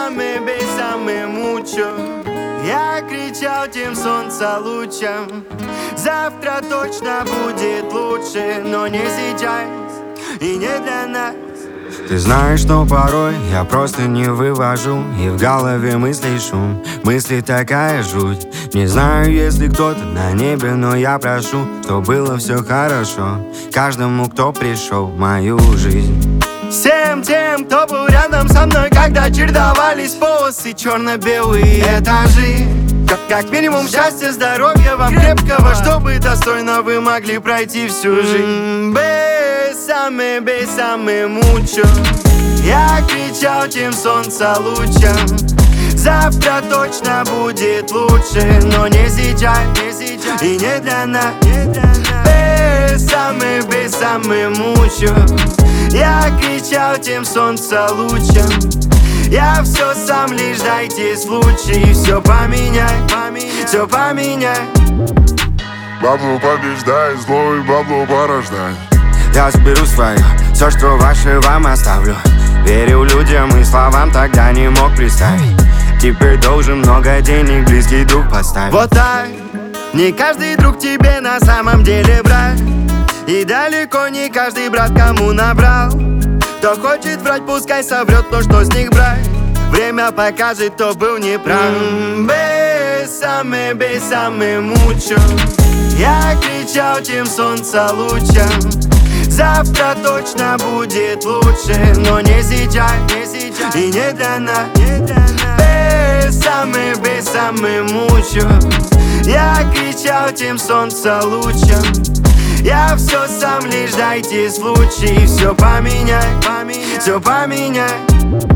Bésame mucho. Я кричал тем солнца лучом. Завтра точно будет лучше, но не сейчас и не для нас. Ты знаешь, что порой я просто не вывожу, и в голове мыслей шум, мысли такая жуть. Не знаю, если кто-то на небе, но я прошу, чтобы было все хорошо каждому, кто пришел в мою жизнь. Всем тем, кто был рядом со мной, когда чередовались полосы черно-белые этажи. Как минимум счастья, здоровья вам крепкого, чтобы достойно вы могли пройти всю жизнь. Bésame mucho. Я кричал тем солнца лучом. Завтра точно будет лучше, но не сейчас и не для нас. Bésame mucho. Я кричал тем солнца лучом. Я все сам, лишь дайте случай. Все поменяй, все поменяй. Бабло побеждает, зло и бабло порождает. Я заберу свое, все, что ваше, вам оставлю. Верил людям и словам, тогда не мог представить. Теперь должен много денег, близкий друг поставить. Вот так, не каждый друг тебе на самом деле брат. И далеко не каждый брат кому набрал. Кто хочет врать, пускай соврет, но что с них брать? Время покажет, кто был неправ. Bésame mucho. Я кричал тем солнца лучом. Завтра точно будет лучше, но не сейчас и не для нас. Bésame mucho. Я кричал тем солнца лучом. Я все сам, лишь дайте случай. Все поменяй, все поменяй.